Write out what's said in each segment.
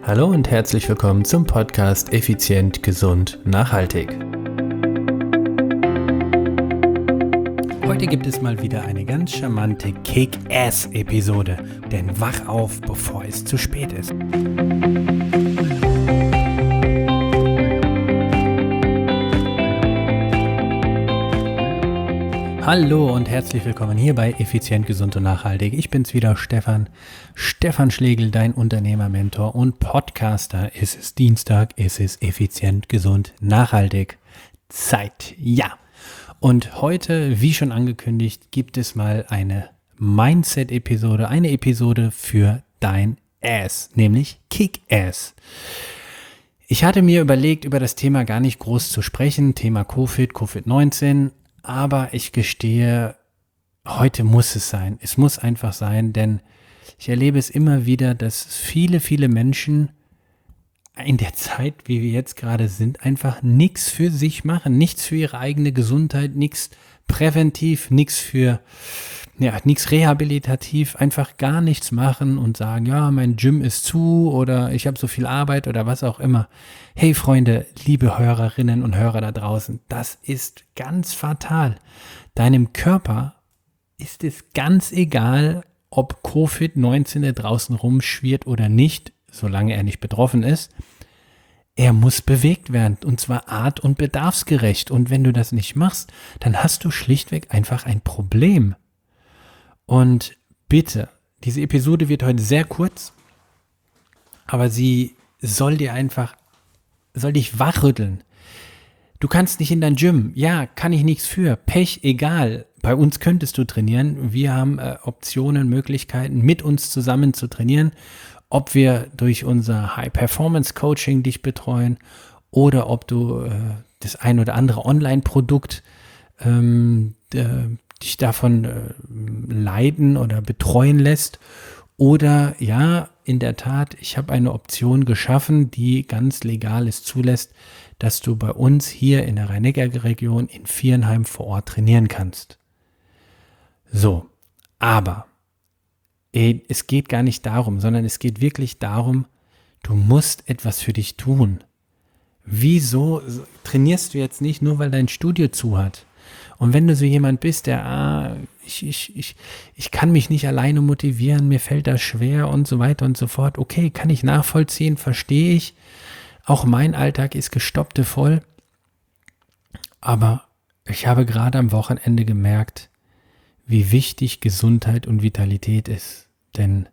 Hallo und herzlich willkommen zum Podcast Effizient, Gesund, Nachhaltig. Heute gibt es mal wieder eine ganz charmante Kick-Ass-Episode, denn wach auf, bevor es zu spät ist. Hallo und herzlich willkommen hier bei Effizient, Gesund und Nachhaltig. Ich bin's wieder, Stefan Schlegel, dein Unternehmermentor und Podcaster. Es ist Dienstag, es ist Effizient, Gesund, Nachhaltig. Zeit, ja. Und heute, wie schon angekündigt, gibt es mal eine Mindset-Episode, eine Episode für dein Ass, nämlich Kick-Ass. Ich hatte mir überlegt, über das Thema gar nicht groß zu sprechen, Thema Covid-19, aber ich gestehe, heute muss es sein. Es muss einfach sein, denn ich erlebe es immer wieder, dass viele Menschen in der Zeit, wie wir jetzt gerade sind, einfach nichts für sich machen, nichts für ihre eigene Gesundheit, nichts präventiv, nichts rehabilitativ, einfach gar nichts machen und sagen, ja, mein Gym ist zu oder ich habe so viel Arbeit oder was auch immer. Hey Freunde, liebe Hörerinnen und Hörer da draußen, das ist ganz fatal. Deinem Körper ist es ganz egal, ob Covid-19 da draußen rumschwirrt oder nicht, solange er nicht betroffen ist. Er muss bewegt werden und zwar art- und bedarfsgerecht. Und wenn du das nicht machst, dann hast du schlichtweg einfach ein Problem. Und bitte, diese Episode wird heute sehr kurz, aber sie soll dich wachrütteln. Du kannst nicht in dein Gym. Ja, kann ich nichts für. Pech, egal. Bei uns könntest du trainieren. Wir haben Optionen, Möglichkeiten, mit uns zusammen zu trainieren. Ob wir durch unser High-Performance-Coaching dich betreuen oder ob du das ein oder andere Online-Produkt dich davon leiten oder betreuen lässt. Oder ja, in der Tat, ich habe eine Option geschaffen, die ganz legal es zulässt, dass du bei uns hier in der Rhein-Neckar-Region in Viernheim vor Ort trainieren kannst. So, aber es geht gar nicht darum, sondern es geht wirklich darum, du musst etwas für dich tun. Wieso trainierst du jetzt nicht nur, weil dein Studio zu hat? Und wenn du so jemand bist, der, ich kann mich nicht alleine motivieren, mir fällt das schwer und so weiter und so fort. Okay, kann ich nachvollziehen, verstehe ich. Auch mein Alltag ist gestoppt voll. Aber ich habe gerade am Wochenende gemerkt, wie wichtig Gesundheit und Vitalität ist. Denn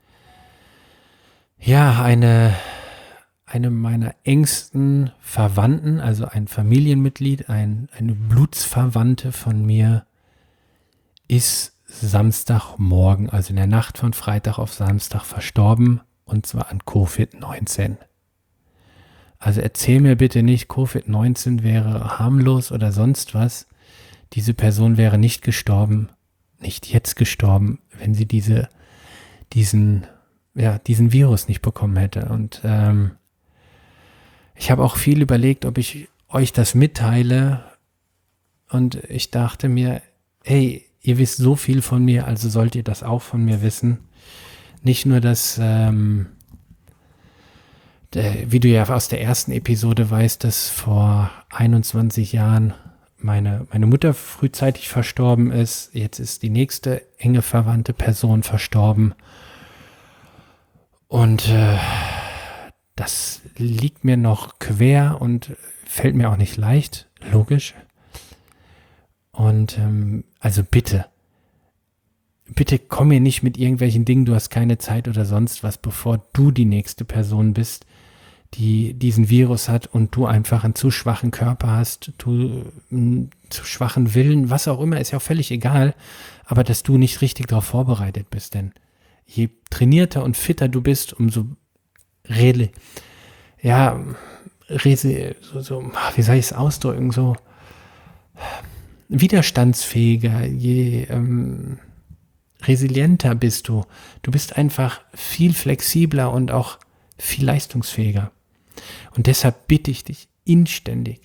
ja, eine meiner engsten Verwandten, also ein Familienmitglied, eine Blutsverwandte von mir, ist Samstagmorgen, also in der Nacht von Freitag auf Samstag verstorben, und zwar an Covid-19. Also erzähl mir bitte nicht, Covid-19 wäre harmlos oder sonst was. Diese Person wäre nicht gestorben, nicht jetzt gestorben, wenn sie diesen Virus nicht bekommen hätte. Und ich habe auch viel überlegt, ob ich euch das mitteile. Und ich dachte mir, hey, ihr wisst so viel von mir, also sollt ihr das auch von mir wissen. Nicht nur, dass, wie du ja aus der ersten Episode weißt, dass vor 21 Jahren meine Mutter frühzeitig verstorben ist. Jetzt ist die nächste enge verwandte Person verstorben. Und das liegt mir noch quer und fällt mir auch nicht leicht, logisch. Und also bitte komm mir nicht mit irgendwelchen Dingen, du hast keine Zeit oder sonst was, bevor du die nächste Person bist, die diesen Virus hat und du einfach einen zu schwachen Körper hast, du einen zu schwachen Willen, was auch immer, ist ja auch völlig egal, aber dass du nicht richtig darauf vorbereitet bist, denn je trainierter und fitter du bist, umso wie soll ich es ausdrücken, so widerstandsfähiger, je resilienter bist du. Du bist einfach viel flexibler und auch viel leistungsfähiger. Und deshalb bitte ich dich inständig,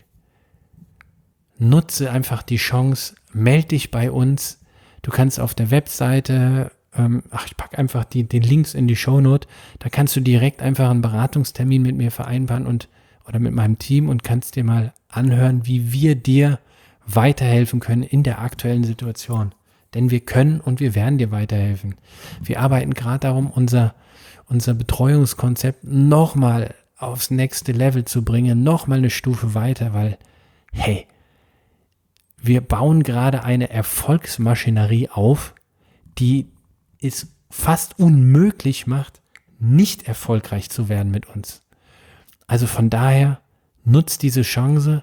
nutze einfach die Chance, melde dich bei uns. Du kannst auf der Webseite ich packe einfach den Links in die Shownote, da kannst du direkt einfach einen Beratungstermin mit mir vereinbaren oder mit meinem Team und kannst dir mal anhören, wie wir dir weiterhelfen können in der aktuellen Situation. Denn wir können und wir werden dir weiterhelfen. Wir arbeiten gerade darum, unser Betreuungskonzept nochmal aufs nächste Level zu bringen, nochmal eine Stufe weiter, weil, hey, wir bauen gerade eine Erfolgsmaschinerie auf, die es fast unmöglich macht, nicht erfolgreich zu werden mit uns. Also von daher, nutzt diese Chance.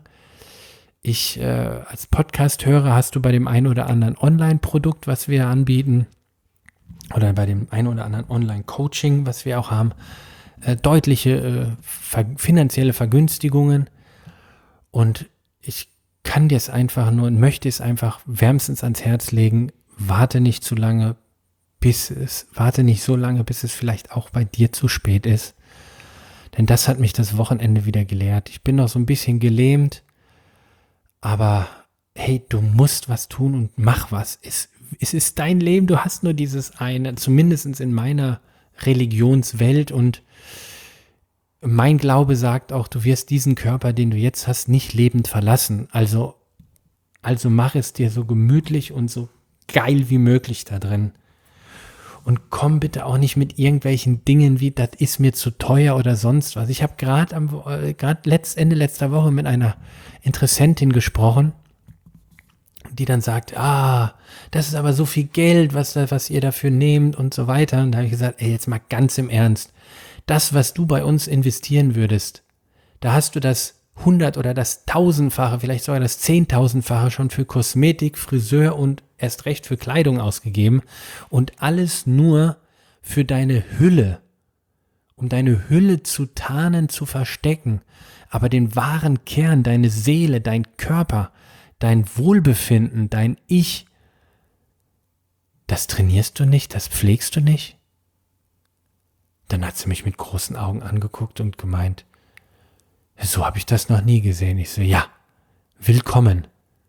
Als Podcast-Hörer hast du bei dem einen oder anderen Online-Produkt, was wir anbieten, oder bei dem einen oder anderen Online-Coaching, was wir auch haben, deutliche finanzielle Vergünstigungen. Und ich kann dir es einfach nur und möchte es einfach wärmstens ans Herz legen, warte nicht so lange, bis es vielleicht auch bei dir zu spät ist. Denn das hat mich das Wochenende wieder gelehrt. Ich bin noch so ein bisschen gelähmt, aber hey, du musst was tun und mach was. Es ist dein Leben, du hast nur dieses eine, zumindest in meiner Religionswelt, und mein Glaube sagt auch, du wirst diesen Körper, den du jetzt hast, nicht lebend verlassen. Also mach es dir so gemütlich und so geil wie möglich da drin. Und komm bitte auch nicht mit irgendwelchen Dingen wie, das ist mir zu teuer oder sonst was. Ich habe gerade Ende letzter Woche mit einer Interessentin gesprochen, die dann sagt, das ist aber so viel Geld, was ihr dafür nehmt und so weiter. Und da habe ich gesagt, jetzt mal ganz im Ernst. Das, was du bei uns investieren würdest, da hast du das 100 oder das 1000-fache, vielleicht sogar das 10.000-fache schon für Kosmetik, Friseur und erst recht für Kleidung ausgegeben, und alles nur für deine Hülle, um deine Hülle zu tarnen, zu verstecken, aber den wahren Kern, deine Seele, dein Körper, dein Wohlbefinden, dein Ich, das trainierst du nicht, das pflegst du nicht? Dann hat sie mich mit großen Augen angeguckt und gemeint, so habe ich das noch nie gesehen. Ich so, ja, willkommen.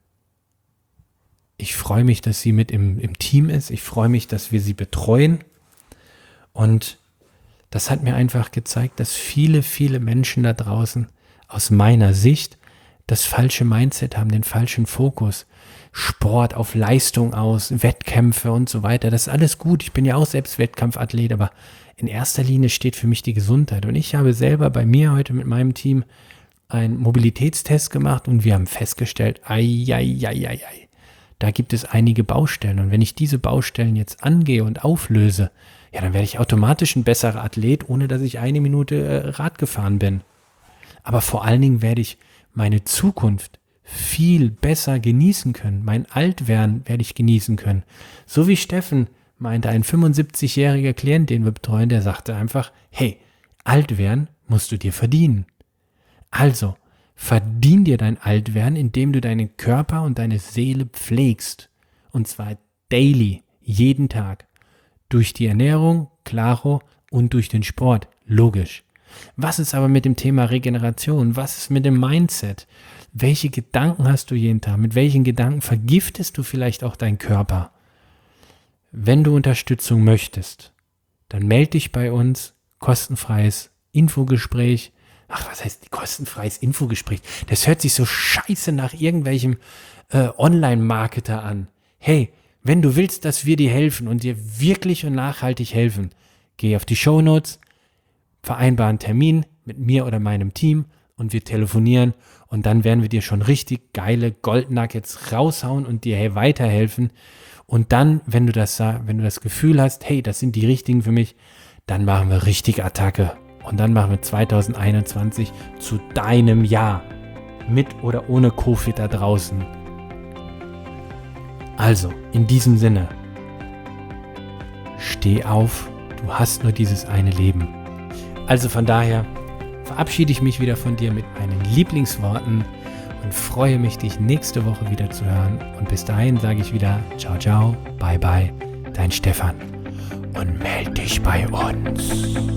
Ich freue mich, dass sie mit im Team ist. Ich freue mich, dass wir sie betreuen. Und das hat mir einfach gezeigt, dass viele, viele Menschen da draußen aus meiner Sicht das falsche Mindset haben, den falschen Fokus. Sport auf Leistung aus, Wettkämpfe und so weiter. Das ist alles gut. Ich bin ja auch selbst Wettkampfathlet, aber in erster Linie steht für mich die Gesundheit. Und ich habe selber bei mir heute mit meinem Team einen Mobilitätstest gemacht und wir haben festgestellt, da gibt es einige Baustellen. Und wenn ich diese Baustellen jetzt angehe und auflöse, ja, dann werde ich automatisch ein besserer Athlet, ohne dass ich eine Minute Rad gefahren bin. Aber vor allen Dingen werde ich meine Zukunft viel besser genießen können. Mein Altwerden werde ich genießen können. So wie Steffen meinte, ein 75-jähriger Klient, den wir betreuen, der sagte einfach, hey, Altwerden musst du dir verdienen. Also, verdien dir dein Altwerden, indem du deinen Körper und deine Seele pflegst. Und zwar daily, jeden Tag. Durch die Ernährung, klaro, und durch den Sport, logisch. Was ist aber mit dem Thema Regeneration? Was ist mit dem Mindset? Welche Gedanken hast du jeden Tag? Mit welchen Gedanken vergiftest du vielleicht auch deinen Körper? Wenn du Unterstützung möchtest, dann melde dich bei uns, kostenfreies Infogespräch. Ach, was heißt kostenfreies Infogespräch? Das hört sich so scheiße nach irgendwelchem Online-Marketer an. Hey, wenn du willst, dass wir dir helfen und dir wirklich und nachhaltig helfen, geh auf die Shownotes, vereinbare einen Termin mit mir oder meinem Team und wir telefonieren, und dann werden wir dir schon richtig geile Goldnuggets raushauen und dir weiterhelfen. Und dann, wenn du das Gefühl hast, hey, das sind die richtigen für mich, dann machen wir richtig Attacke. Und dann machen wir 2021 zu deinem Jahr. Mit oder ohne Covid da draußen. Also, in diesem Sinne, steh auf, du hast nur dieses eine Leben. Also von daher verabschiede ich mich wieder von dir mit meinen Lieblingsworten und freue mich, dich nächste Woche wieder zu hören. Und bis dahin sage ich wieder, ciao, ciao, bye, bye, dein Stefan. Und melde dich bei uns.